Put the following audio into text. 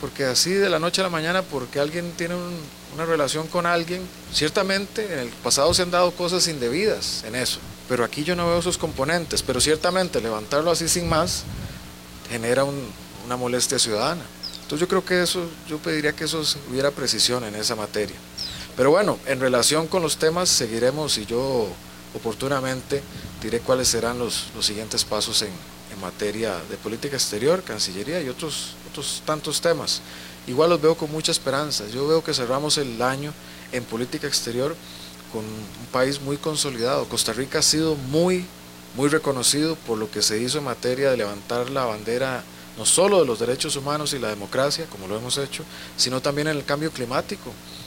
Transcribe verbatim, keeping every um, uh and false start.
porque así de la noche a la mañana, porque alguien tiene un, una relación con alguien, ciertamente en el pasado se han dado cosas indebidas en eso, pero aquí yo no veo esos componentes, pero ciertamente levantarlo así sin más genera un, una molestia ciudadana. Entonces yo creo que eso, yo pediría que eso hubiera precisión en esa materia. Pero bueno, en relación con los temas seguiremos y yo oportunamente diré cuáles serán los, los siguientes pasos en, en materia de política exterior, Cancillería y otros, otros tantos temas. Igual los veo con mucha esperanza. Yo veo que cerramos el año en política exterior con un país muy consolidado. Costa Rica ha sido muy, muy reconocido por lo que se hizo en materia de levantar la bandera no solo de los derechos humanos y la democracia, como lo hemos hecho, sino también en el cambio climático.